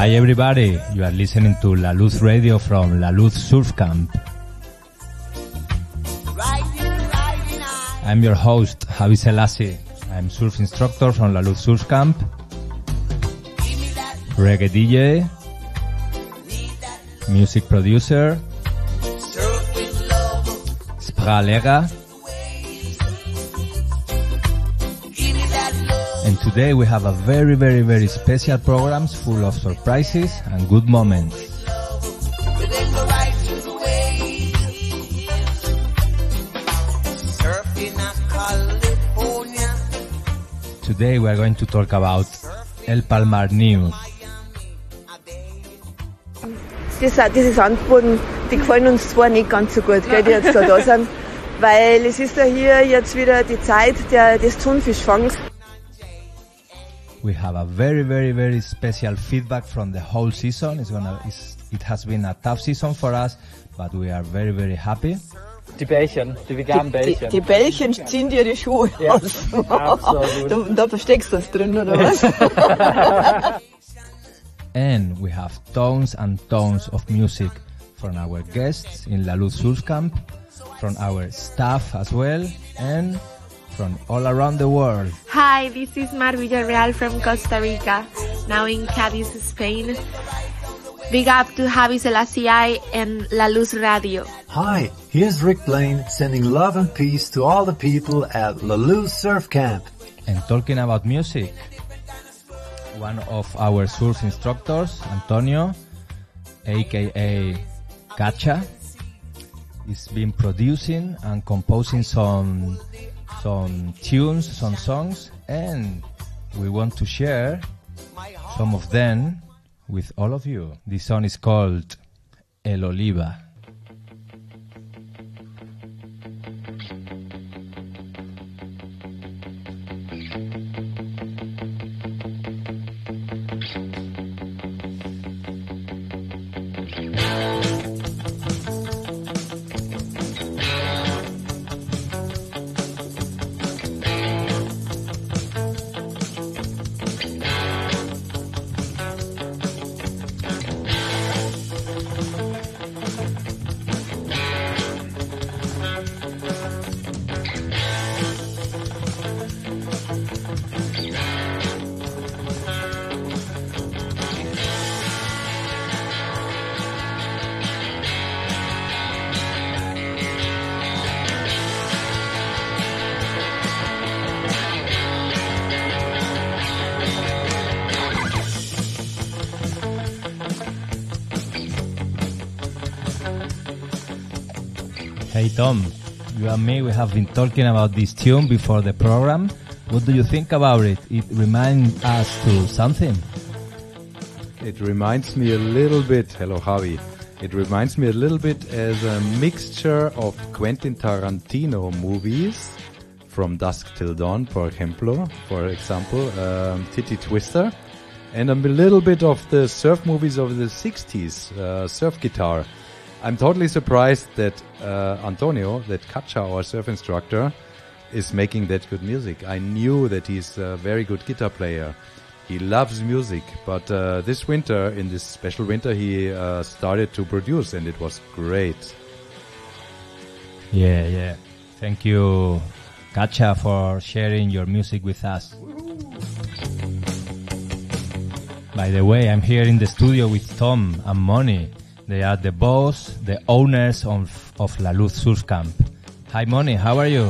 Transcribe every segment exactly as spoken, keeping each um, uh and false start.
Hi everybody, you are listening to La Luz Radio from La Luz Surf Camp. I'm your host, Javi Selassie. I'm surf instructor from La Luz Surf Camp, reggae D J, music producer, Spralega. And today we have a very, very, very special programs full of surprises and good moments. Today we are going to talk about El Palmar News. Diese, diese Sandboden, die gefallen uns zwar nicht ganz so gut, gell, die jetzt da, da sind, weil es ist ja hier jetzt wieder die Zeit der, des Thunfischfangs. We have a very, very, very special feedback from the whole season. It's gonna, it's, it has been a tough season for us, but we are very, very happy. Die Bällchen, die veganen Bällchen. Die, die Bällchen ziehen dir die Schuhe ja, aus. Da, da versteckst du das drin, oder was? And we have tons and tons of music from our guests in La Luz Surf Camp, from our staff as well, and from all around the world. Hi, this is Mar Villarreal from Costa Rica, now in Cadiz, Spain. Big up to Javi Selassie and La Luz Radio. Hi, here's Rick Blaine sending love and peace to all the people at La Luz Surf Camp. And talking about music, one of our surf instructors, Antonio, aka Kacha, is been producing and composing some some tunes, some songs, and we want to share some of them with all of you. This song is called El Oliva. Hey Tom, you and me, we have been talking about this tune before the program. What do you think about it? It reminds us to something. It reminds me a little bit, hello Javi, it reminds me a little bit as a mixture of Quentin Tarantino movies, From Dusk Till Dawn, for example, for example, um, Titty Twister, and a little bit of the surf movies of the sixties, uh, Surf Guitar. I'm totally surprised that uh, Antonio, that Kacha, our surf instructor, is making that good music. I knew that he's a very good guitar player. He loves music, but uh, this winter, in this special winter, he uh, started to produce, and it was great. Yeah, yeah. Thank you, Kacha, for sharing your music with us. By the way, I'm here in the studio with Tom and Moni. They are the boss, the owners of, of La Luz Surf Camp. Hi Moni, how are you?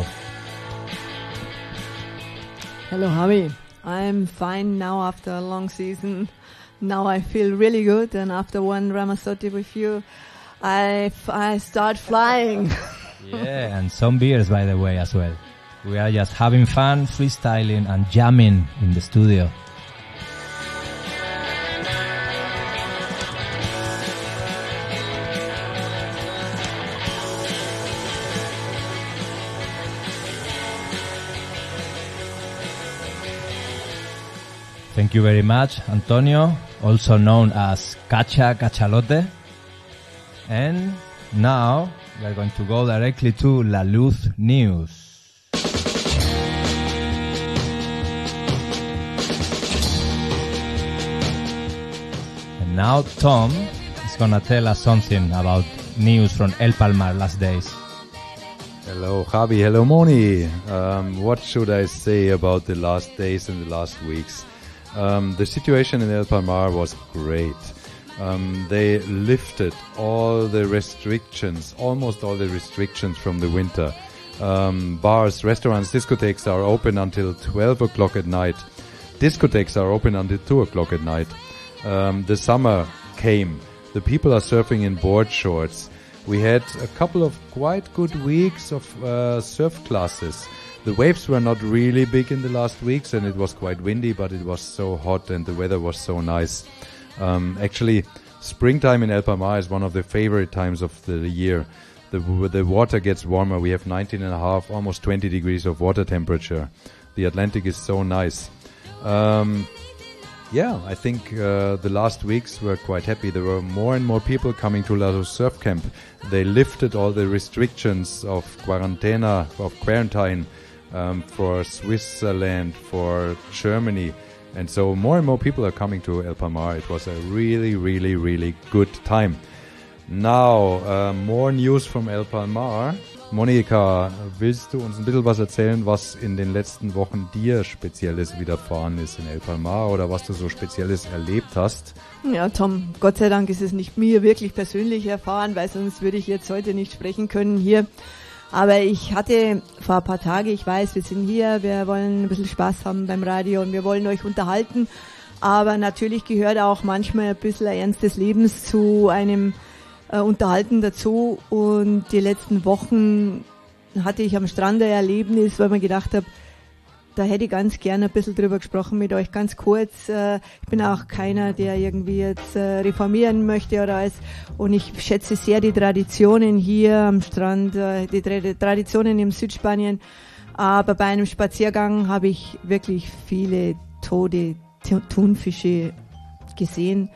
Hello Javi, I'm fine now after a long season. Now I feel really good, and after one Ramazotti with you, I, I start flying. Yeah, and some beers by the way as well. We are just having fun, freestyling and jamming in the studio. Thank you very much, Antonio, also known as Kacha Cachalote. And now we are going to go directly to La Luz News. And now Tom is gonna tell us something about news from El Palmar last days. Hello Javi, hello Moni. Um, what should I say about the last days and the last weeks? Um, the situation in El Palmar was great. Um, they lifted all the restrictions, almost all the restrictions from the winter. Um, bars, restaurants, discotheques are open until twelve o'clock at night. Discotheques are open until two o'clock at night. Um, the summer came. The people are surfing in board shorts. We had a couple of quite good weeks of uh, surf classes. The waves were not really big in the last weeks, and it was quite windy, but it was so hot and the weather was so nice. Um, actually, springtime in El Palmar is one of the favorite times of the year. The, the water gets warmer. We have nineteen and a half, almost twenty degrees of water temperature. The Atlantic is so nice. Um, Yeah, I think uh, the last weeks were quite happy. There were more and more people coming to La Luz Surf Camp. They lifted all the restrictions of quarantena, of quarantine um, for Switzerland, for Germany. And so more and more people are coming to El Palmar. It was a really, really, really good time. Now, uh, more news from El Palmar. Monika, willst du uns ein bisschen was erzählen, was in den letzten Wochen dir Spezielles widerfahren ist in El Palmar oder was du so Spezielles erlebt hast? Ja, Tom, Gott sei Dank ist es nicht mir wirklich persönlich erfahren, weil sonst würde ich jetzt heute nicht sprechen können hier. Aber ich hatte vor ein paar Tagen, ich weiß, wir sind hier, wir wollen ein bisschen Spaß haben beim Radio und wir wollen euch unterhalten. Aber natürlich gehört auch manchmal ein bisschen Ernst des Lebens zu einem Äh, unterhalten dazu, und die letzten Wochen hatte ich am Strand ein Erlebnis, weil ich mir gedacht habe, da hätte ich ganz gerne ein bisschen drüber gesprochen mit euch, ganz kurz. Äh, ich bin auch keiner, der irgendwie jetzt äh, reformieren möchte oder alles, und ich schätze sehr die Traditionen hier am Strand, äh, die Tra- Traditionen im Südspanien, aber bei einem Spaziergang habe ich wirklich viele tote T- Thunfische gesehen.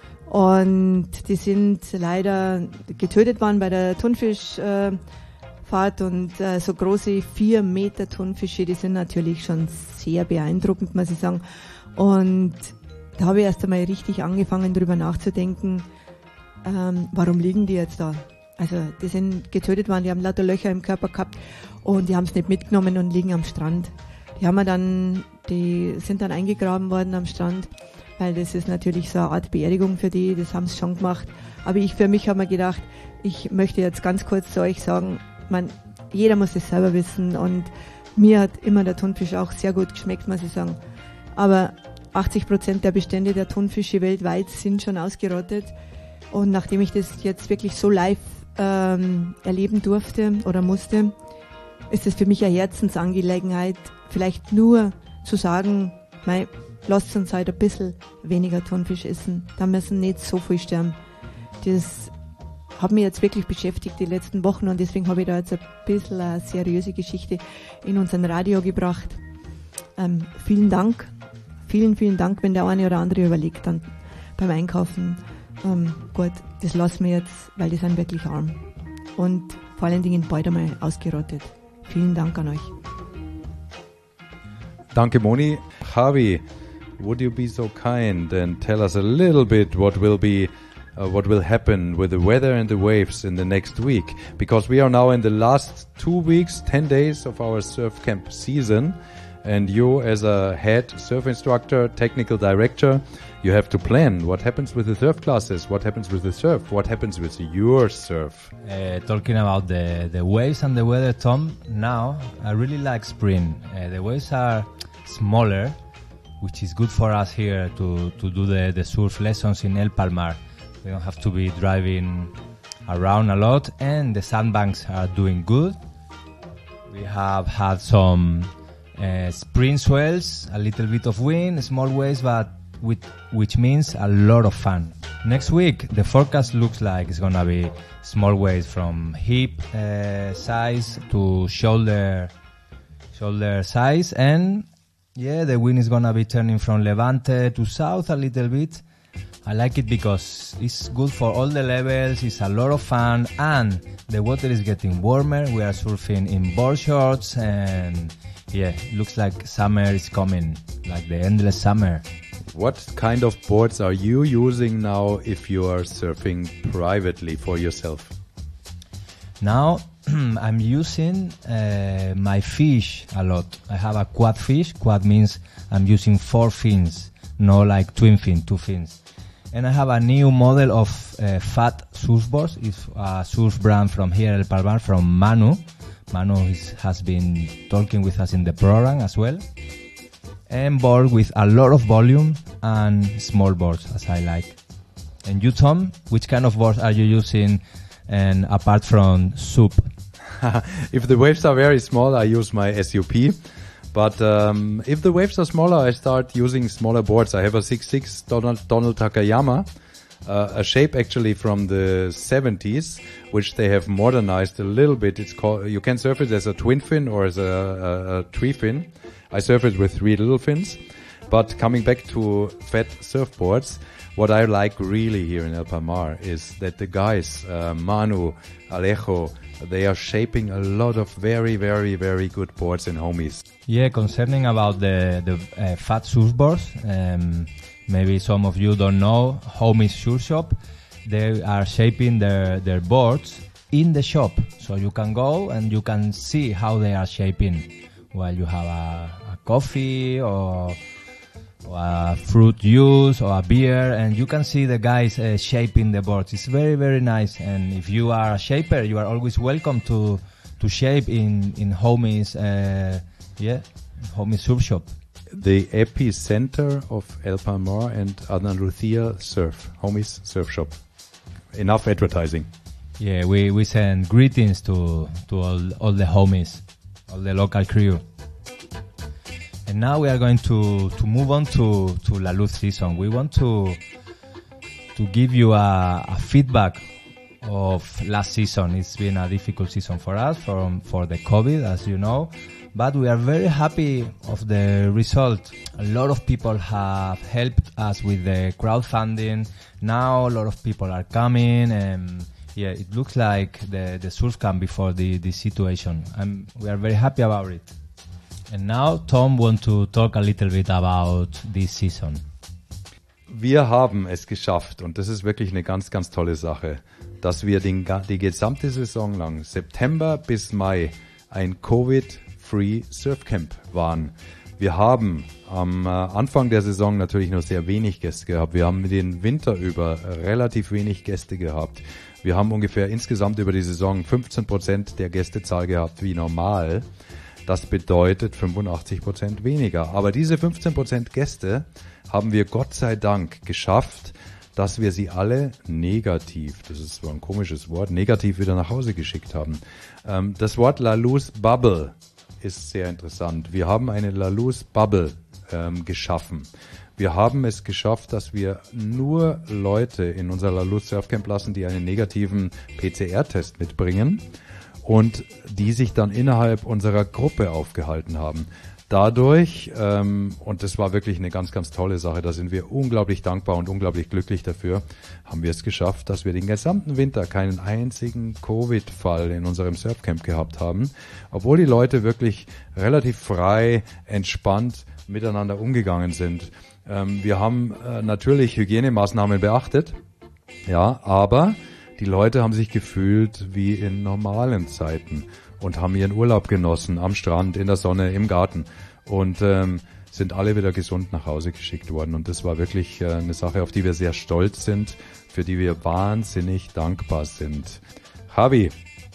Und die sind leider getötet worden bei der Thunfischfahrt. Äh, und äh, so große vier Meter Thunfische, die sind natürlich schon sehr beeindruckend, muss ich sagen. Und da habe ich erst einmal richtig angefangen, drüber nachzudenken, ähm, warum liegen die jetzt da? Also die sind getötet worden, die haben lauter Löcher im Körper gehabt und die haben es nicht mitgenommen und liegen am Strand. Die haben wir dann, die sind dann eingegraben worden am Strand, weil das ist natürlich so eine Art Beerdigung für die, das haben sie schon gemacht. Aber ich für mich habe mir gedacht, ich möchte jetzt ganz kurz zu euch sagen, man, jeder muss das selber wissen, und mir hat immer der Thunfisch auch sehr gut geschmeckt, muss ich sagen. Aber achtzig Prozent der Bestände der Thunfische weltweit sind schon ausgerottet, und nachdem ich das jetzt wirklich so live ähm, erleben durfte oder musste, ist es für mich eine Herzensangelegenheit, vielleicht nur zu sagen, mei, lasst uns halt ein bisschen weniger Thunfisch essen. Da müssen nicht so viel sterben. Das hat mich jetzt wirklich beschäftigt die letzten Wochen, und deswegen habe ich da jetzt ein bisschen eine seriöse Geschichte in unseren Radio gebracht. Ähm, vielen Dank. Vielen, vielen Dank, wenn der eine oder andere überlegt dann beim Einkaufen. Ähm, gut, das lassen wir jetzt, weil die sind wirklich arm. Und vor allen Dingen bald einmal ausgerottet. Vielen Dank an euch. Danke Moni. Javi, would you be so kind and tell us a little bit what will be, uh, what will happen with the weather and the waves in the next week? Because we are now in the last two weeks, ten days of our surf camp season, and you as a head surf instructor, technical director, you have to plan what happens with the surf classes, what happens with the surf, what happens with your surf. Uh, talking about the, the waves and the weather, Tom, now I really like spring. Uh, the waves are smaller, which is good for us here to, to do the, the surf lessons in El Palmar. We don't have to be driving around a lot, and the sandbanks are doing good. We have had some uh, spring swells, a little bit of wind, small waves, but with, which means a lot of fun. Next week, the forecast looks like it's gonna be small waves from hip uh, size to shoulder shoulder size, and yeah, the wind is gonna be turning from Levante to south a little bit. I like it because it's good for all the levels, it's a lot of fun, and the water is getting warmer. We are surfing in board shorts, and yeah, it looks like summer is coming, like the endless summer. what kind of boards are you using now if you are surfing privately for yourself? Now I'm using uh, my fish a lot. I have a quad fish. Quad means I'm using four fins, no like twin fin, two fins. And I have a new model of uh, fat surfboards. It's a surf brand from here, El Palmar, from Manu. Manu is, has been talking with us in the program as well. And board with a lot of volume and small boards, as I like. And you, Tom, which kind of boards are you using? And apart from soup? If the waves are very small, I use my S U P. But um, if the waves are smaller, I start using smaller boards. I have a six six Donald, Donald Takayama, uh, a shape actually from the seventies, which they have modernized a little bit. It's called, you can surf it as a twin fin or as a, a, a three fin. I surf it with three little fins. But coming back to fat surfboards, what I like really here in El Palmar is that the guys, uh, Manu, Alejo, they are shaping a lot of very, very, very good boards and homies. Yeah, concerning about the, the uh, fat surfboards, um, maybe some of you don't know, Homies Surf Shop, they are shaping their, their boards in the shop. So you can go and you can see how they are shaping while you have a, a coffee or... or a fruit juice or a beer, and you can see the guys uh, shaping the boards. It's very, very nice. And if you are a shaper, you are always welcome to to shape in in Homies, uh, yeah, Homies Surf Shop. The epicenter of El Palmar and Andalucía surf, Homies Surf Shop. Enough advertising. Yeah, we we send greetings to to all all the homies, all the local crew. And now we are going to, to move on to, to La Luz season. We want to to give you a, a feedback of last season. It's been a difficult season for us from for the COVID, as you know. But we are very happy of the result. A lot of people have helped us with the crowdfunding. Now a lot of people are coming, and yeah, it looks like the, the surf camp before the, the situation. And we are very happy about it. And now Tom wants to talk a little bit about this season. Wir haben es geschafft, und das ist wirklich eine ganz, ganz tolle Sache, dass wir den, die gesamte Saison lang, September bis Mai, ein Covid-free Surfcamp waren. Wir haben am Anfang der Saison natürlich nur sehr wenig Gäste gehabt. Wir haben den Winter über relativ wenig Gäste gehabt. Wir haben ungefähr insgesamt über die Saison fünfzehn Prozent der Gästezahl gehabt wie normal. Das bedeutet fünfundachtzig Prozent weniger. Aber diese fünfzehn Prozent Gäste haben wir Gott sei Dank geschafft, dass wir sie alle negativ, das ist zwar ein komisches Wort, negativ wieder nach Hause geschickt haben. Ähm, das Wort La Luz Bubble ist sehr interessant. Wir haben eine La Luz Bubble ähm, geschaffen. Wir haben es geschafft, dass wir nur Leute in unser La Luz Surfcamp lassen, die einen negativen P C R-Test mitbringen. Und die sich dann innerhalb unserer Gruppe aufgehalten haben. Dadurch, ähm, und das war wirklich eine ganz, ganz tolle Sache, da sind wir unglaublich dankbar und unglaublich glücklich dafür, haben wir es geschafft, dass wir den gesamten Winter keinen einzigen Covid-Fall in unserem Surfcamp gehabt haben, obwohl die Leute wirklich relativ frei, entspannt miteinander umgegangen sind. Ähm, wir haben äh, natürlich Hygienemaßnahmen beachtet, ja, aber die Leute haben sich gefühlt wie in normalen Zeiten und haben ihren Urlaub genossen, am Strand, in der Sonne, im Garten und ähm, sind alle wieder gesund nach Hause geschickt worden. Und das war wirklich äh, eine Sache, auf die wir sehr stolz sind, für die wir wahnsinnig dankbar sind. Javi,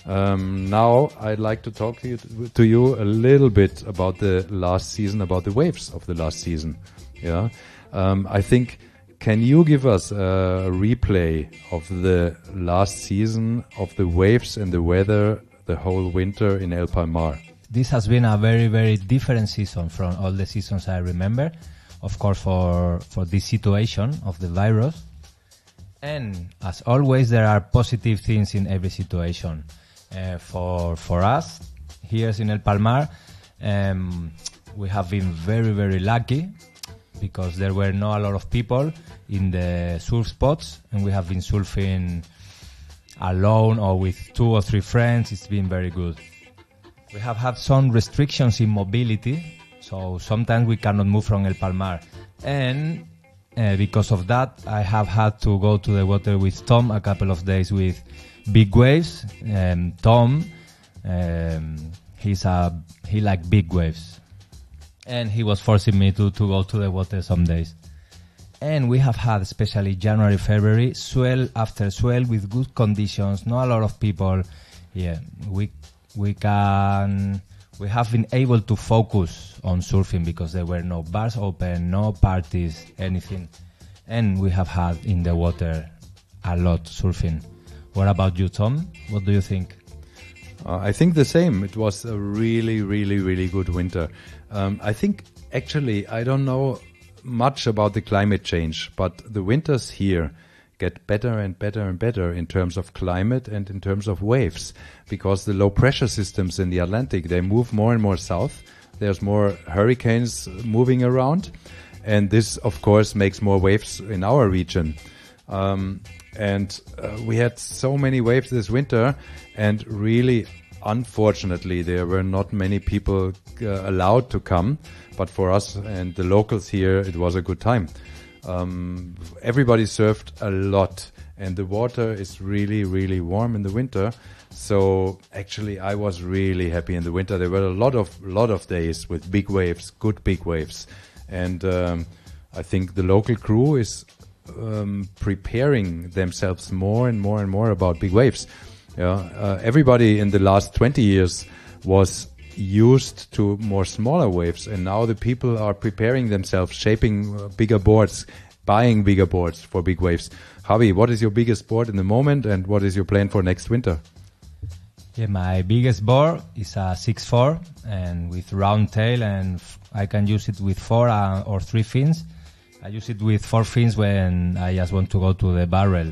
um, now I'd like to talk to you, to you a little bit about the last season, about the waves of the last season. Yeah, um, I think... Can you give us a replay of the last season, of the waves and the weather, the whole winter in El Palmar? This has been a very, very different season from all the seasons I remember. Of course, for, for this situation of the virus. And as always, there are positive things in every situation. Uh, for, for us, here in El Palmar, um, we have been very, very lucky, because there were not a lot of people in the surf spots, and we have been surfing alone or with two or three friends. It's been very good. We have had some restrictions in mobility, so sometimes we cannot move from El Palmar. And uh, because of that, I have had to go to the water with Tom a couple of days with big waves. Um, Tom, um, he's a he like big waves, and he was forcing me to, to go to the water some days. And we have had, especially January, February, swell after swell with good conditions. Not a lot of people. Yeah, we we can we have been able to focus on surfing because there were no bars open, no parties, anything, and we have had in the water a lot surfing. What about you, Tom? What do you think? Uh, I think the same. It was a really, really, really good winter. Um, I think actually I don't know much about the climate change, but the winters here get better and better and better in terms of climate and in terms of waves, because the low pressure systems in the Atlantic, they move more and more south. There's more hurricanes moving around, and this of course makes more waves in our region. Um, and uh, we had so many waves this winter, and really unfortunately there were not many people uh, allowed to come, but for us and the locals here it was a good time. Um, everybody surfed a lot, and the water is really, really warm in the winter. So actually, I was really happy in the winter. There were a lot of lot of days with big waves, good big waves, and um, I think the local crew is um, preparing themselves more and more and more about big waves. Yeah, uh, everybody in the last twenty years was used to more smaller waves, and now the people are preparing themselves, shaping uh, bigger boards, buying bigger boards for big waves. Javi, what is your biggest board in the moment, and what is your plan for next winter? Yeah, my biggest board is a six four and with round tail, and f- I can use it with four uh, or three fins. I use it with four fins when I just want to go to the barrel.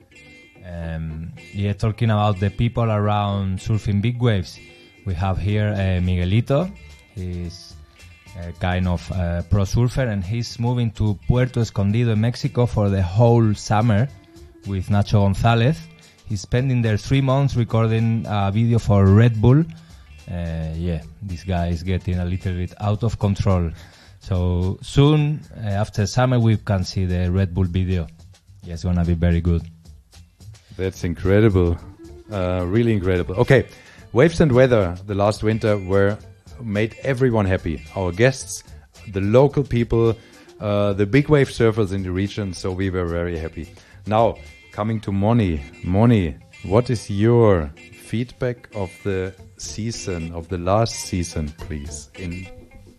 Um, yeah, talking about the people around surfing big waves, we have here uh, Miguelito. He's a kind of uh, pro surfer, and he's moving to Puerto Escondido in Mexico for the whole summer with Nacho Gonzalez. He's spending there three months recording a video for Red Bull. Uh, yeah, this guy is getting a little bit out of control. So soon, uh, after summer, we can see the Red Bull video. Yeah, it's gonna be very good. That's incredible. Uh, really incredible. Okay. Waves and weather the last winter were made everyone happy. Our guests, the local people, uh, the big wave surfers in the region. So we were very happy. Now, coming to Moni. Moni, what is your feedback of the season, of the last season, please, in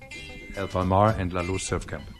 El Palmar and La Luz Surf Camp?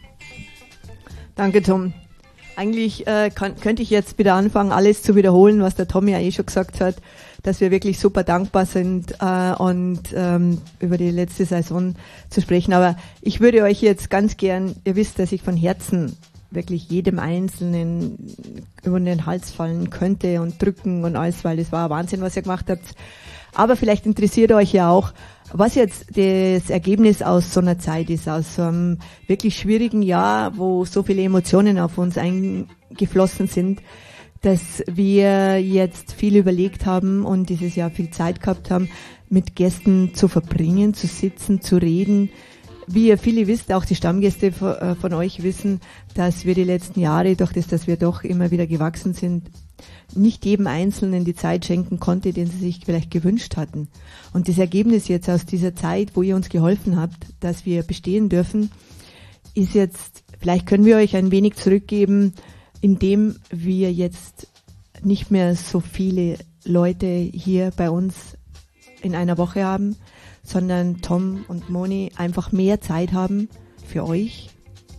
Danke, Tom. Eigentlich äh, kann, könnte ich jetzt wieder anfangen, alles zu wiederholen, was der Tom ja eh schon gesagt hat, dass wir wirklich super dankbar sind äh, und ähm, über die letzte Saison zu sprechen. Aber ich würde euch jetzt ganz gern, ihr wisst, dass ich von Herzen wirklich jedem Einzelnen über den Hals fallen könnte und drücken und alles, weil das war Wahnsinn, was ihr gemacht habt. Aber vielleicht interessiert euch ja auch, was jetzt das Ergebnis aus so einer Zeit ist, aus so einem wirklich schwierigen Jahr, wo so viele Emotionen auf uns eingeflossen sind, dass wir jetzt viel überlegt haben und dieses Jahr viel Zeit gehabt haben, mit Gästen zu verbringen, zu sitzen, zu reden. Wie ihr viele wisst, auch die Stammgäste von euch wissen, dass wir die letzten Jahre, durch das, dass wir doch immer wieder gewachsen sind, nicht jedem Einzelnen die Zeit schenken konnte, den sie sich vielleicht gewünscht hatten. Und das Ergebnis jetzt aus dieser Zeit, wo ihr uns geholfen habt, dass wir bestehen dürfen, ist jetzt, vielleicht können wir euch ein wenig zurückgeben, indem wir jetzt nicht mehr so viele Leute hier bei uns in einer Woche haben, sondern Tom und Moni einfach mehr Zeit haben für euch.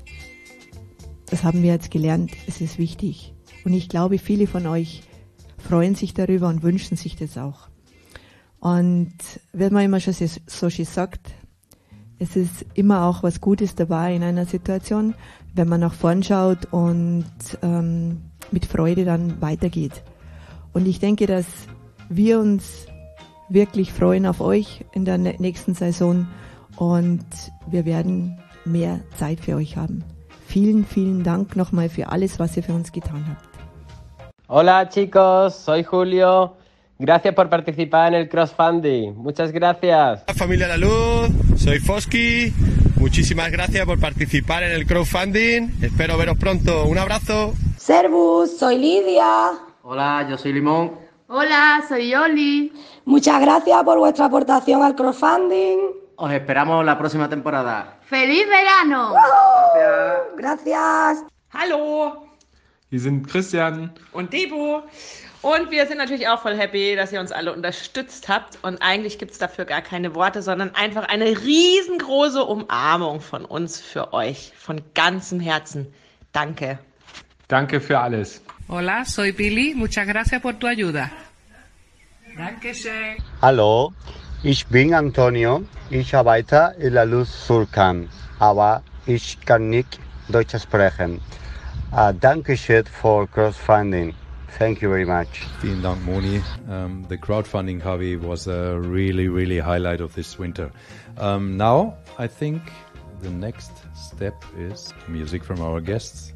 Das haben wir jetzt gelernt, es ist wichtig. Und ich glaube, viele von euch freuen sich darüber und wünschen sich das auch. Und wenn man immer schon so schön sagt, es ist immer auch was Gutes dabei in einer Situation, wenn man nach vorn schaut und ähm, mit Freude dann weitergeht. Und ich denke, dass wir uns wirklich freuen auf euch in der nächsten Saison und wir werden mehr Zeit für euch haben. Vielen, vielen Dank nochmal für alles, was ihr für uns getan habt. Hola chicos, soy Julio. Gracias por participar en el crowdfunding. Muchas gracias. Familia La Luz, soy Fosky. Muchísimas gracias por participar en el crowdfunding. Espero veros pronto. Un abrazo. Servus, soy Lidia. Hola, yo soy Limón. Hola, soy Oli. Muchas gracias por vuestra aportación al crowdfunding. Os esperamos la próxima temporada. ¡Feliz verano! Wow, gracias. Hallo, wir sind Christian und Debo. Und wir sind natürlich auch voll happy, dass ihr uns alle unterstützt habt. Und eigentlich gibt es dafür gar keine Worte, sondern einfach eine riesengroße Umarmung von uns für euch. Von ganzem Herzen. Danke. Danke für alles. Hola, soy Billy. Muchas gracias por tu ayuda. Dankeschön. Hallo, ich bin Antonio. Ich arbeite in La Luz Surkamp, aber ich kann nicht Deutsch sprechen. Uh, Dankeschön for crowdfunding. Thank you very much. Vielen Dank, Moni. Um, the crowdfunding hobby was a really, really highlight of this winter. Um, now, I think the next step is music from our guests.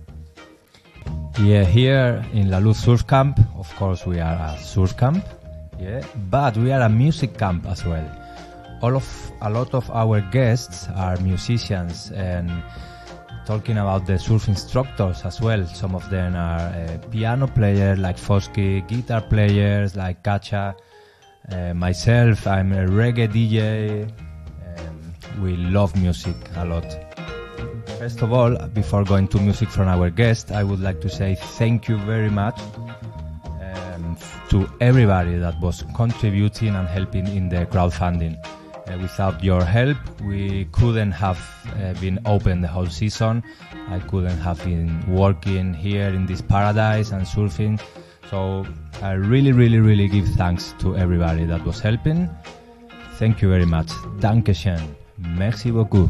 Yeah, here in La Luz Surkamp, of course we are a Surkamp, yeah, but we are a music camp as well. All of a lot of our guests are musicians, and talking about the surf instructors as well. Some of them are uh, piano players like Fosky, guitar players like Kacha. Uh, myself, I'm a reggae D J. Um, we love music a lot. First of all, before going to music from our guest, I would like to say thank you very much um, to everybody that was contributing and helping in the crowdfunding. Uh, without your help, we couldn't have uh, been open the whole season. I couldn't have been working here in this paradise and surfing. So I really, really, really give thanks to everybody that was helping. Thank you very much. Dankeschön. Merci beaucoup.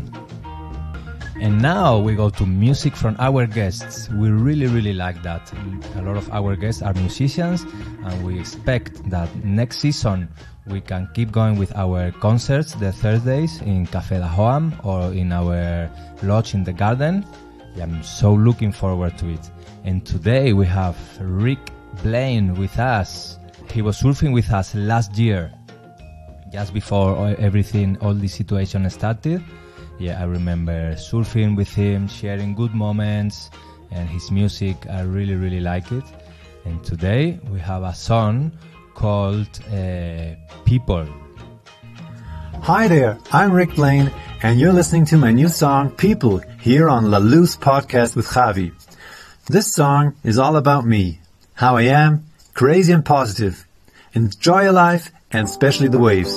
And now we go to music from our guests. We really, really like that. A lot of our guests are musicians, and we expect that next season we can keep going with our concerts the Thursdays in Café La Joam or in our lodge in the garden. I'm so looking forward to it. And today we have Rick Blaine with us. He was surfing with us last year, just before everything, all this situation started. Yeah, I remember surfing with him, sharing good moments, and his music, I really, really like it. And today we have a song called uh, People. Hi there, I'm Rick Blaine, and you're listening to my new song, People, here on La Luz Podcast with Javi. This song is all about me, how I am, crazy and positive. Enjoy your life, and especially the waves.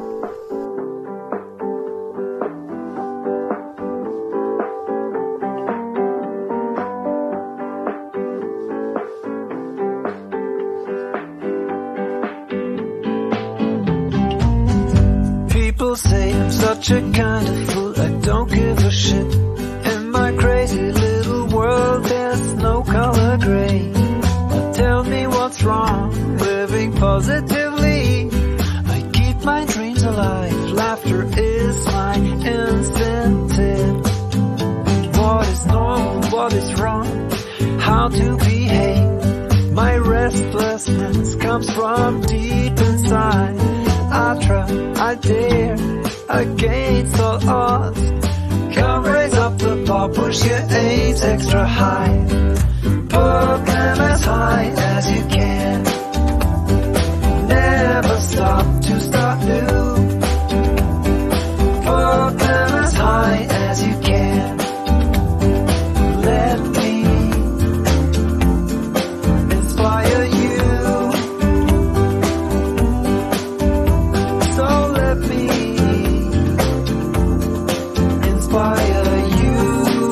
Such a kind of fool, I don't give a shit. In my crazy little world, there's no color gray. But tell me what's wrong, living positively. I keep my dreams alive, laughter is my incentive. What is normal, what is wrong, how to behave. My restlessness comes from deep inside. I try, I dare, against all odds. Come raise up the bar, push your aims extra high. Put them as high as you can. Never stop to start new. Put them as high as you can. Let me inspire you. So let me inspire you.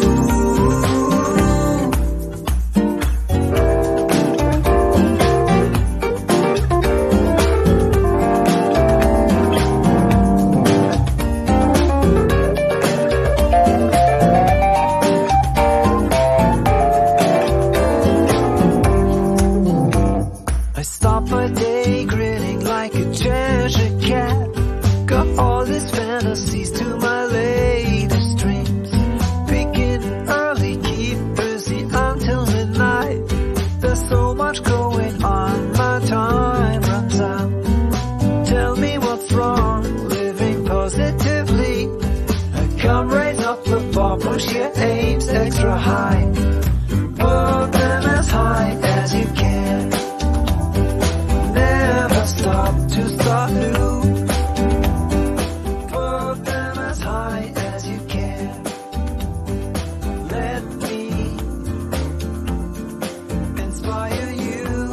I stop my day grinning like a Cheshire cat. Got all these fantasies to my latest dreams. Begin early, keep busy until midnight. There's so much going on, my time runs out. Tell me what's wrong, living positively. I come raise up high. Put them as high as you can. Never stop to start new. Put them as high as you can. Let me inspire you.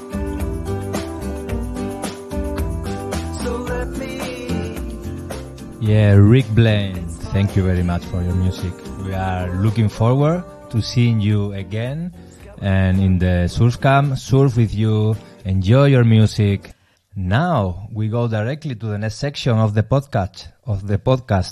So let me. Yeah, Rick Blaine, thank you very much for your music. We are looking forward to seeing you again and in the surf camp, surf with you, enjoy your music. Now we go directly to the next section of the podcast, of the podcast,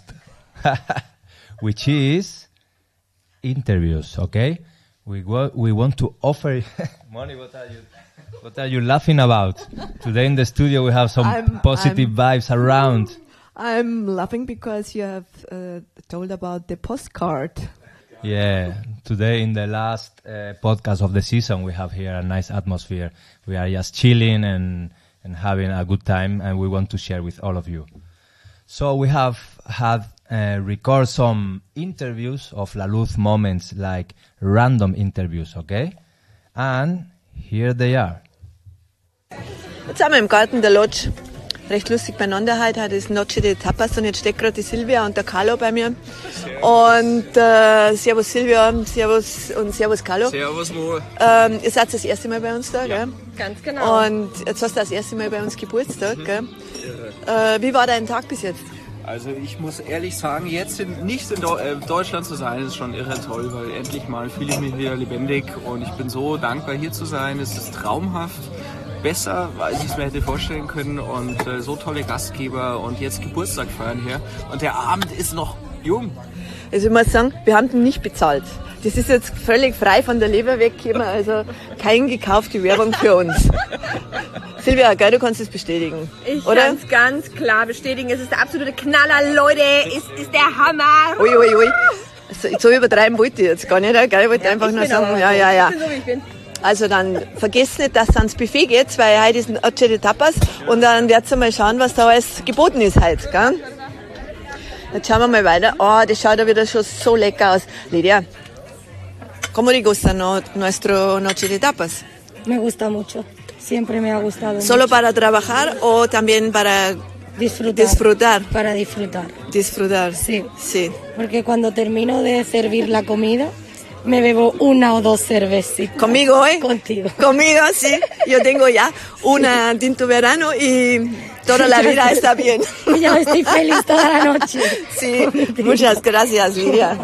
which is interviews. Okay, we go, we want to offer. Moni, what are you? What are you laughing about? Today in the studio we have some I'm- positive I'm- vibes around. I'm laughing because you have uh, told about the postcard. Yeah, today in the last uh, podcast of the season, we have here a nice atmosphere. We are just chilling and, and having a good time, and we want to share with all of you. So we have had uh, record some interviews of La Luz moments, like random interviews, okay? And here they are. Jetzt sind wir im Garten der Lodge. Recht lustig beieinander heute. Heute ist Noche de Tapas und jetzt steckt gerade die Silvia und der Carlo bei mir. Und äh, Servus Silvia, Servus und Servus Carlo. Servus Mo. Ähm, ihr seid das erste Mal bei uns da, Ja, gell? ganz genau. Und jetzt hast du das erste Mal bei uns Geburtstag, gell? Äh, wie war dein Tag bis jetzt? Also ich muss ehrlich sagen, jetzt in, nicht in Deu äh, Deutschland zu sein, ist schon irre toll, weil endlich mal fühle ich mich wieder lebendig und ich bin so dankbar hier zu sein. Es ist traumhaft. Besser, als ich es mir hätte vorstellen können und äh, so tolle Gastgeber und jetzt Geburtstag feiern hier und der Abend ist noch jung. Also ich muss sagen, wir haben den nicht bezahlt. Das ist jetzt völlig frei von der Leber weggekommen, also kein gekaufte Werbung für uns. Silvia, gell, du kannst es bestätigen, Ich oder? kann es ganz klar bestätigen. Es ist der absolute Knaller, Leute. Es ist der Hammer. Ui, ui, ui. Also, so übertreiben wollte ich jetzt gar nicht, gell? Ich wollte Ja, einfach ich nur bin sagen, aber ja, so. ja, ja. Ich bin so, wie ich bin. Also dann vergesst nicht, dass ihr ans Buffet geht, weil heute ist ein Noche de Tapas und dann werdet ihr mal schauen, was da alles geboten ist heute, gell? Jetzt schauen wir mal weiter. Oh, das schaut ja wieder schon so lecker aus. Lidia, ¿cómo le gusta no, nuestro Noche de Tapas? Me gusta mucho, siempre me ha gustado. ¿Solo mucho. para trabajar o también para disfrutar? disfrutar? Para disfrutar. Disfrutar. Sí. Sí. Porque cuando termino de servir la comida, me bebo una o dos cervecitas. ¿Conmigo hoy? Contigo. Conmigo, sí. Yo tengo ya una tinto verano y toda la vida está bien. Y ya estoy feliz toda la noche. Sí, muchas gracias, Lidia.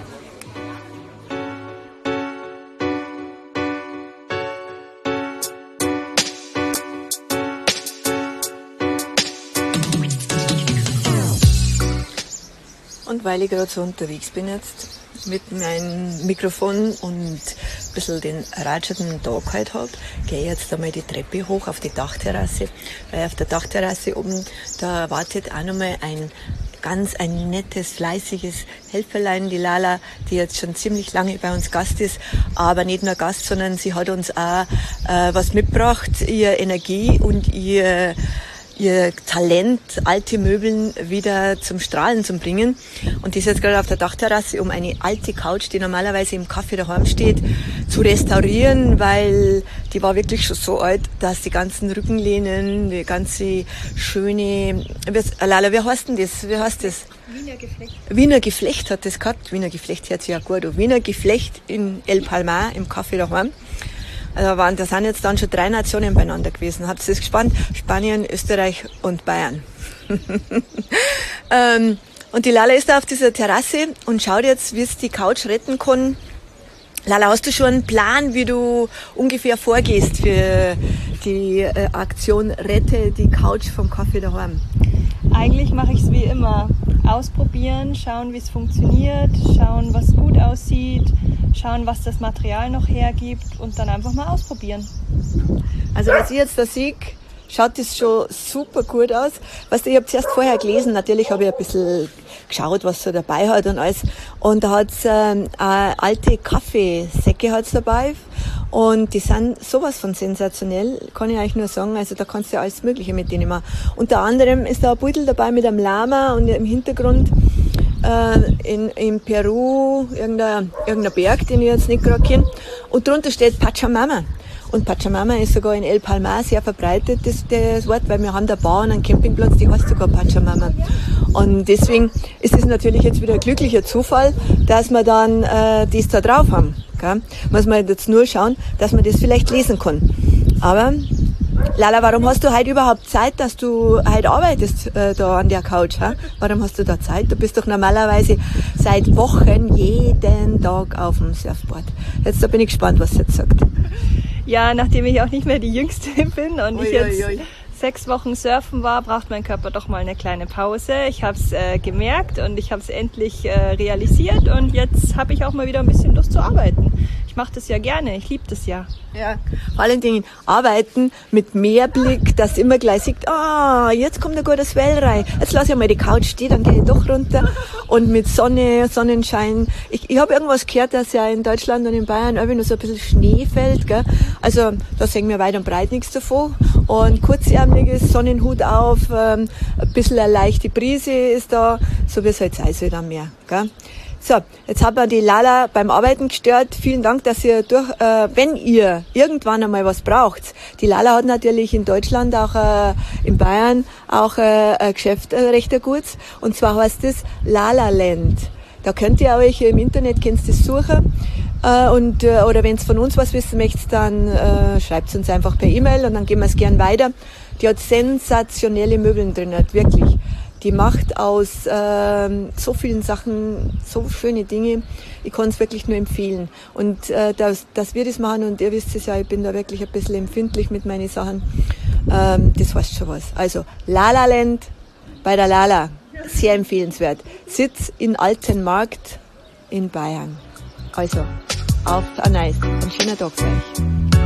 Und weil ich gerade so unterwegs bin jetzt mit meinem Mikrofon und ein bisschen den ratscherten Tag heute habe, gehe ich jetzt einmal die Treppe hoch auf die Dachterrasse, weil auf der Dachterrasse oben, da wartet auch nochmal ein ganz ein nettes, fleißiges Helferlein, die Lala, die jetzt schon ziemlich lange bei uns Gast ist, aber nicht nur Gast, sondern sie hat uns auch äh, was mitgebracht, ihr Energie und ihr ihr Talent, alte Möbeln wieder zum Strahlen zu bringen. Und die ist jetzt gerade auf der Dachterrasse, um eine alte Couch, die normalerweise im Café daheim steht, zu restaurieren, weil die war wirklich schon so alt, dass die ganzen Rückenlehnen, die ganze schöne, Lala, wie heißt denn das? Wie heißt das? Wiener Geflecht. Wiener Geflecht hat das gehabt. Wiener Geflecht hört sich ja gut an. Wiener Geflecht in El Palmar, im Café daheim. Also waren, da sind jetzt dann schon drei Nationen beieinander gewesen. Habt ihr das gespannt? Spanien, Österreich und Bayern. ähm, und die Lala ist da auf dieser Terrasse und schaut jetzt, wie es die Couch retten kann. Lala, hast du schon einen Plan, wie du ungefähr vorgehst für die äh, Aktion Rette die Couch vom Kaffee daheim? Eigentlich mache ich es wie immer. Ausprobieren, schauen, wie es funktioniert, schauen, was gut aussieht, schauen, was das Material noch hergibt und dann einfach mal ausprobieren. Also was ich jetzt da sehe, schaut das schon super gut aus. Weißt du, ich habe zuerst vorher gelesen, natürlich habe ich ein bisschen geschaut, was so dabei hat und alles. Und da hat's ähm, alte Kaffeesäcke hat's dabei und die sind sowas von sensationell, kann ich euch nur sagen. Also da kannst du ja alles Mögliche mit denen machen. Unter anderem ist da ein Beutel dabei mit einem Lama und im Hintergrund äh, in, in Peru, irgendein, irgendein Berg, den ich jetzt nicht gerade kenne. Und drunter steht Pachamama. Und Pachamama ist sogar in El Palmar sehr verbreitet, das, das Wort, weil wir haben da Bauern, einen Campingplatz, die heißt sogar Pachamama. Und deswegen ist es natürlich jetzt wieder ein glücklicher Zufall, dass wir dann äh, das da drauf haben. Gell? Muss man jetzt nur schauen, dass man das vielleicht lesen kann. Aber Lala, warum hast du heute überhaupt Zeit, dass du heute arbeitest äh, da an der Couch? Ha? Warum hast du da Zeit? Du bist doch normalerweise seit Wochen jeden Tag auf dem Surfboard. Jetzt da bin ich gespannt, was sie jetzt sagt. Ja, nachdem ich auch nicht mehr die Jüngste bin und Ui, ich jetzt ui, ui. sechs Wochen surfen war, braucht mein Körper doch mal eine kleine Pause. Ich habe es äh, gemerkt und ich habe es endlich äh, realisiert und jetzt habe ich auch mal wieder ein bisschen Lust zu arbeiten. Ich mache das ja gerne, ich liebe das ja. Ja, vor allen Dingen arbeiten mit Meerblick, dass immer gleich sieht, ah, jetzt kommt ein guter Swell rein. Jetzt lasse ich mal die Couch stehen, dann gehe ich doch runter. Und mit Sonne, Sonnenschein. Ich, ich habe irgendwas gehört, dass ja in Deutschland und in Bayern irgendwie nur so ein bisschen Schnee fällt. Gell? Also da sehen wir weit und breit nichts davon. Und kurzärmeliges Sonnenhut auf, ähm, ein bisschen eine leichte Brise ist da, so wie es halt sein soll dann mehr. Gell? So, jetzt haben wir die Lala beim Arbeiten gestört. Vielen Dank, dass ihr durch, äh, wenn ihr irgendwann einmal was braucht. Die Lala hat natürlich in Deutschland, auch äh, in Bayern, auch äh, ein Geschäft äh, recht gut. Und zwar heißt es Lalaland. Da könnt ihr euch im Internet, könnt ihr das suchen. Äh, und, äh, oder wenn ihr von uns was wissen möchtet, dann äh, schreibt uns einfach per E-Mail und dann geben wir es gern weiter. Die hat sensationelle Möbeln drin, hat wirklich. Die macht aus ähm, so vielen Sachen so schöne Dinge. Ich kann es wirklich nur empfehlen. Und äh, dass, dass wir das machen, und ihr wisst es ja, ich bin da wirklich ein bisschen empfindlich mit meinen Sachen, ähm, das heißt schon was. Also Lalaland bei der Lala, sehr empfehlenswert. Sitz in Altenmarkt in Bayern. Also, auf ein Eis. Ein schöner Tag für euch.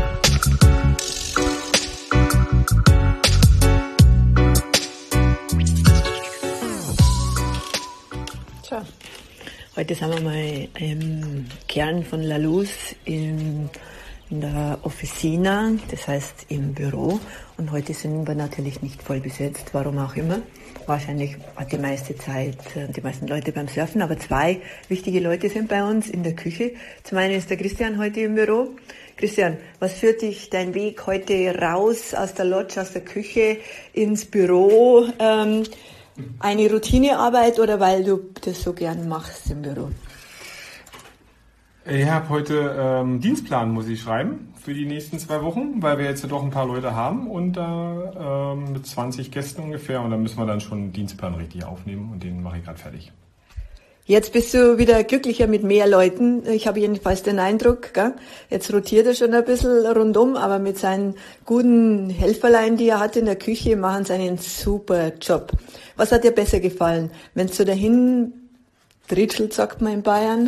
Heute sind wir mal im Kern von La Luz in, in der Officina, das heißt im Büro. Und heute sind wir natürlich nicht voll besetzt, warum auch immer. Wahrscheinlich hat die meiste Zeit die meisten Leute beim Surfen, aber zwei wichtige Leute sind bei uns in der Küche. Zum einen ist der Christian heute im Büro. Christian, was führt dich dein Weg heute raus aus der Lodge, aus der Küche ins Büro? Ähm, Eine Routinearbeit oder weil du das so gern machst im Büro? Ich habe heute ähm, Dienstplan, muss ich schreiben, für die nächsten zwei Wochen, weil wir jetzt ja doch ein paar Leute haben und da ähm, mit zwanzig Gästen ungefähr und da müssen wir dann schon einen Dienstplan richtig aufnehmen und den mache ich gerade fertig. Jetzt bist du wieder glücklicher mit mehr Leuten. Ich habe jedenfalls den Eindruck, gell? Jetzt rotiert er schon ein bisschen rundum, aber mit seinen guten Helferlein, die er hat in der Küche, machen sie einen super Job. Was hat dir besser gefallen? Wenn du dahin dritschelt, sagt man in Bayern,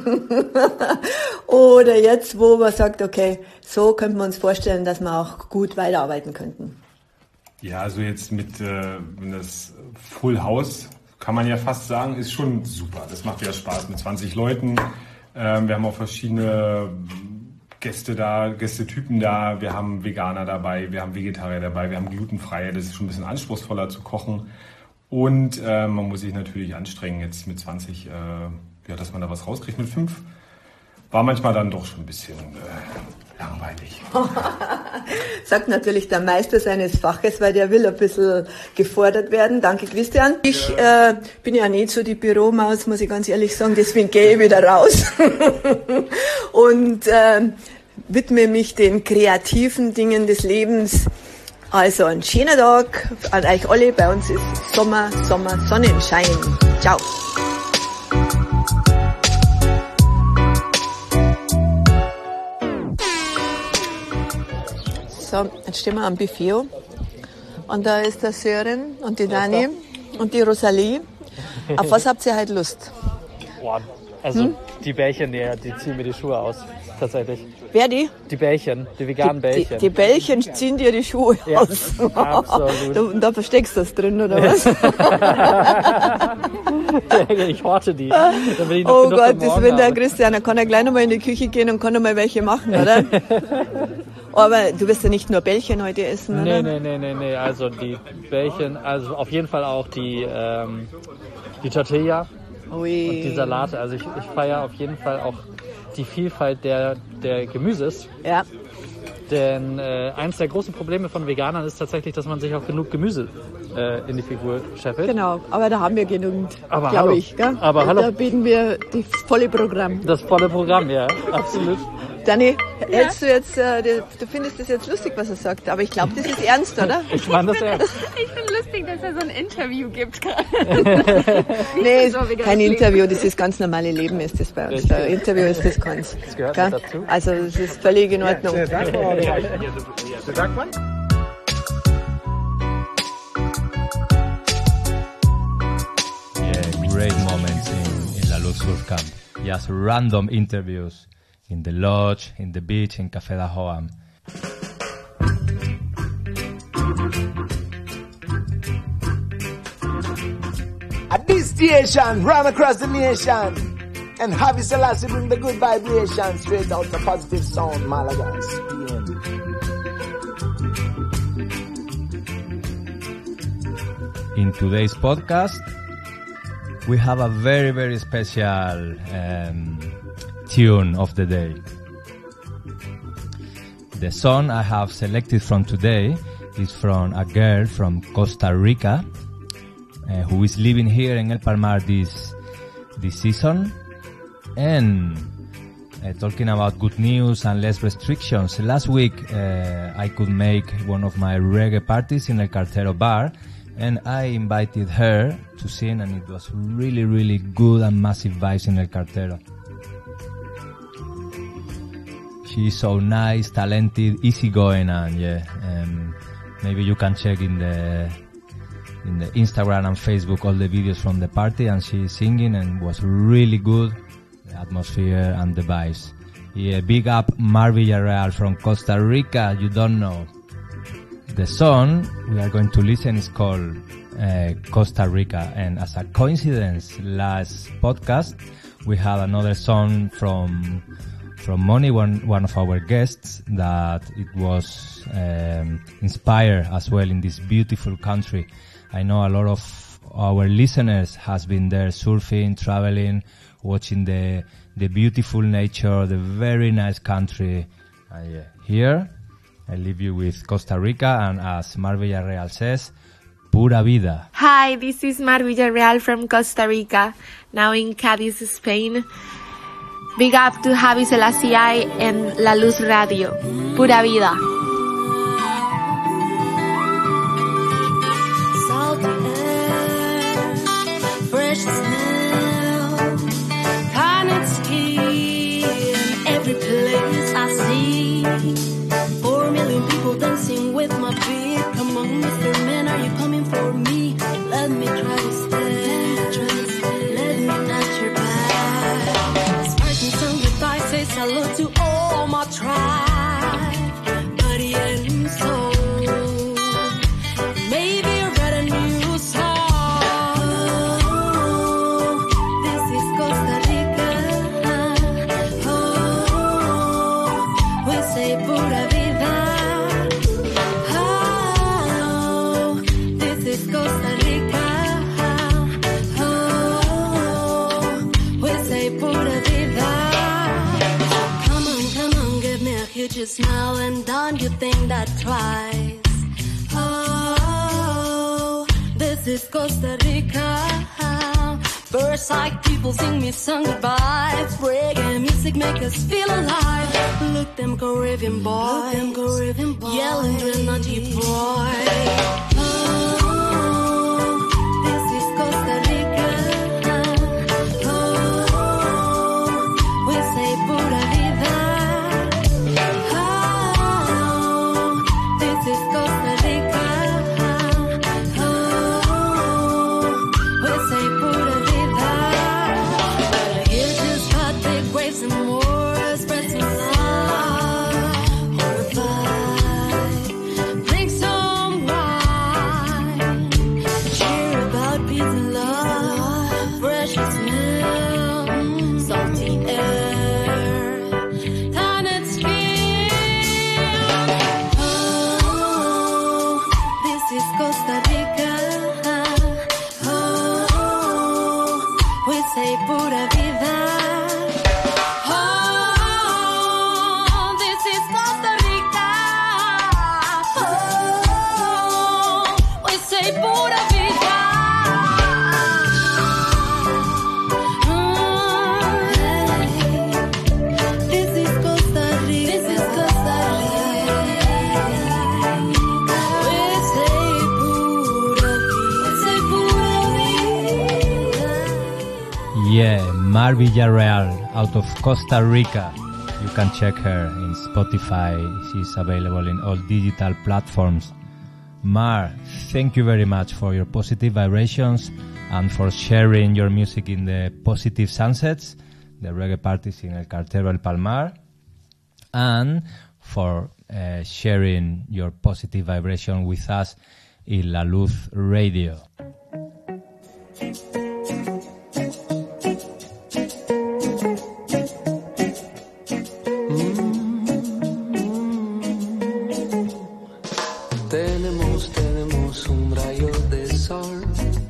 oder jetzt, wo man sagt, okay, so könnten wir uns vorstellen, dass wir auch gut weiterarbeiten könnten? Ja, also jetzt mit äh, das Full House, kann man ja fast sagen, ist schon super. Das macht ja Spaß mit zwanzig Leuten. Ähm, wir haben auch verschiedene Gäste da, Gästetypen da. Wir haben Veganer dabei, wir haben Vegetarier dabei, wir haben Glutenfreie. Das ist schon ein bisschen anspruchsvoller zu kochen. Und äh, man muss sich natürlich anstrengen jetzt mit zwanzig, äh, ja, dass man da was rauskriegt. Mit fünf war manchmal dann doch schon ein bisschen äh, langweilig. Sagt natürlich der Meister seines Faches, weil der will ein bisschen gefordert werden. Danke, Christian. Ich äh, bin ja nicht so die Büromaus, muss ich ganz ehrlich sagen, deswegen gehe ich wieder raus und äh, widme mich den kreativen Dingen des Lebens. Also ein schöner Tag an euch alle. Bei uns ist Sommer, Sommer, Sonnenschein. Ciao. So, jetzt stehen wir am Buffet und da ist der Sören und die Dani und die Rosalie. Auf was habt ihr heute Lust? Boah, also Hm? die Bällchen, die, die ziehen mir die Schuhe aus, tatsächlich. Wer die? Die Bällchen, die veganen Die, Bällchen. die Bällchen ziehen dir die Schuhe Ja, aus. absolut. Da, da versteckst du das drin, oder was? Ich horte die. Dann will ich noch Oh genug Gott, für das morgen will der haben. Christian. Dann kann er gleich nochmal in die Küche gehen und kann nochmal welche machen, oder? Aber du wirst ja nicht nur Bällchen heute essen, Nee, oder? nee, nee, nee, nee, also die Bällchen, also auf jeden Fall auch die, ähm, die Tortilla Ui. Und die Salate. Also ich, ich feiere auf jeden Fall auch die Vielfalt der, der Gemüses. Ja. Denn äh, eins der großen Probleme von Veganern ist tatsächlich, dass man sich auch genug Gemüse äh, in die Figur scheffelt. Genau, aber da haben wir genügend, Aber glaube hallo. ich. Gell? Aber hallo. Da bieten wir das volle Programm. Das volle Programm, ja, absolut. Danny, hältst du jetzt, äh, du, du findest das jetzt lustig, was er sagt, aber ich glaube, das ist ernst, oder? Ich meine das ernst. Ich finde lustig, dass er so ein Interview gibt gerade. Nee, so, wie kein das Interview, das ist ganz normale Leben ist das bei uns. Richtig. Ein Interview ist das keins. Das gehört Gell? mit dazu. Also das ist völlig in Ordnung. Yeah, great moments in, in La Luz Surf Camp. Just random interviews in the lodge, in the beach, in Café da Hoam. At this station, run across the nation. And Havi Selassie bring the good vibrations straight out the positive sound, Malaga. Spain. In today's podcast, we have a very, very special um, tune of the day. The song I have selected from today is from a girl from Costa Rica uh, who is living here in El Palmar this, this season. And uh, talking about good news and less restrictions, last week uh, I could make one of my reggae parties in El Cartero bar, and I invited her to sing, and it was really, really good and massive vibes in El Cartero. She's so nice, talented, easygoing, and yeah, um, maybe you can check in the in the Instagram and Facebook all the videos from the party, and she's singing, and was really good. The atmosphere and the vibes. Yeah, big up Mar Villarreal from Costa Rica. You don't know. The song we are going to listen is called uh, Costa Rica, and as a coincidence, last podcast we had another song from from Moni, one one of our guests, that it was um, inspired as well in this beautiful country. I know a lot of our listeners has been there surfing, traveling, watching the the beautiful nature, the very nice country. Uh, yeah. Here, I leave you with Costa Rica, and as Mar Villarreal says, pura vida. Hi, this is Mar Villarreal from Costa Rica, now in Cádiz, Spain. Big up to Javi Selassie and La Luz Radio. Pura vida. Salty air, fresh smell, cotton skin, every place I see. Four million people dancing with my feet. Come on, Mister Man, are you coming for me? Let me try to stay, let me touch your back. Sparking sun with I say salute to all my tribe, body and soul. Maybe you read a new song. This is Costa Rica. Oh, we say pura vida. Oh, this is Costa Rica. Oh, we say pura vida. Come on, come on, give me a huge smile, and don't you think that twice. Oh, this is Costa Rica. First sight people sing me song goodbyes. Reggae music make us feel alive. Look them Caribbean boys, Look them Caribbean boys. Yelling drill not deep boy. Oh, this is Costa Rica. Oh, we say pura vida. Oh, this is Costa Rica. Oh, we say pura vida. But you just got big waves and more, spread some love or a vibe. Drink some wine, cheer about peace and love. Fresh smell, salty air, tanned skin. Oh, this is Costa Rica. Oh, we say pura vida. Oh, this is Costa Rica. Oh, we say pura vida. This is Costa Rica. This is Costa Rica. We say pura vida. We say pura vida. Yeah, Mar Villarreal out of Costa Rica. You can check her in Spotify. She's available in all digital platforms. Mar, thank you very much for your positive vibrations and for sharing your music in the Positive Sunsets, the reggae parties in El Cartero El Palmar, and for uh, sharing your positive vibration with us in La Luz Radio. Tenemos, tenemos un rayo de sol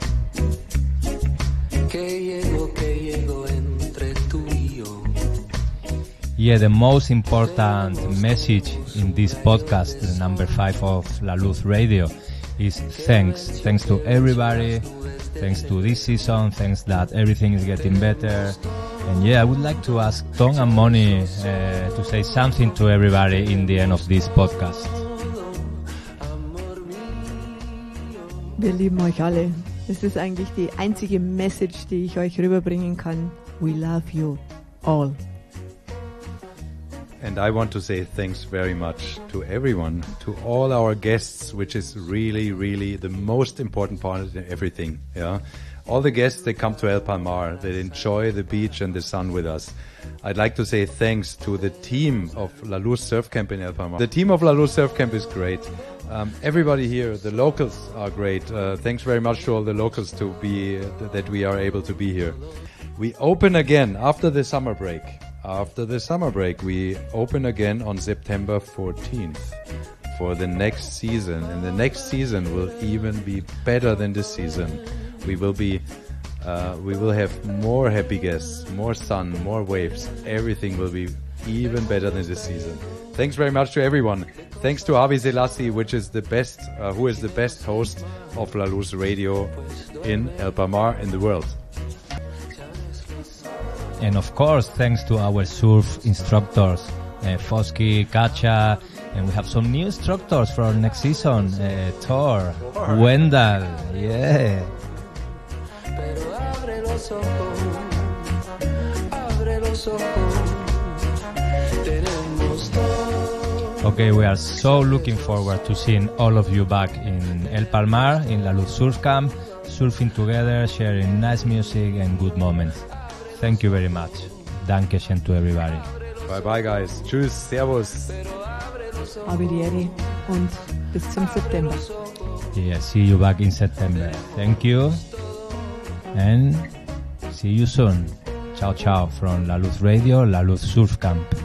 que llegó, que llegó entre tú y yo. Yeah, the most important message in this podcast, the number five of La Luz Radio, is thanks. Thanks to everybody. Thanks to this season. Thanks that everything is getting better. And yeah, I would like to ask Tom and Moni uh, to say something to everybody in the end of this podcast. Wir lieben euch alle. Das ist eigentlich die einzige Message, die ich euch rüberbringen kann. We love you all. And I want to say thanks very much to everyone, to all our guests, which is really, really the most important part of everything. Yeah, all the guests, they come to El Palmar, they enjoy the beach and the sun with us. I'd like to say thanks to the team of La Luz Surf Camp in El Palmar. The team of La Luz Surf Camp is great. Um, everybody here, the locals are great. Uh, thanks very much to all the locals to be uh, that we are able to be here. We open again after the summer break. After the summer break, we open again on September fourteenth for the next season. And the next season will even be better than this season. We will be, uh, we will have more happy guests, more sun, more waves. Everything will be even better than this season. Thanks very much to everyone. Thanks to Javi Selassie, which is the best, uh, who is the best host of La Luz Radio in El Palmar in the world. And of course, thanks to our surf instructors, uh, Fosky, Kacha, and we have some new instructors for next season, uh, Thor, Thor, Wendell, yeah. Okay, we are so looking forward to seeing all of you back in El Palmar, in La Luz Surf Camp, surfing together, sharing nice music and good moments. Thank you very much. Dankeschön to everybody. Bye bye guys. Tschüss, servus. Averieri und bis zum September. Yeah, see you back in September. Thank you. And see you soon. Ciao ciao from La Luz Radio, La Luz Surf Camp.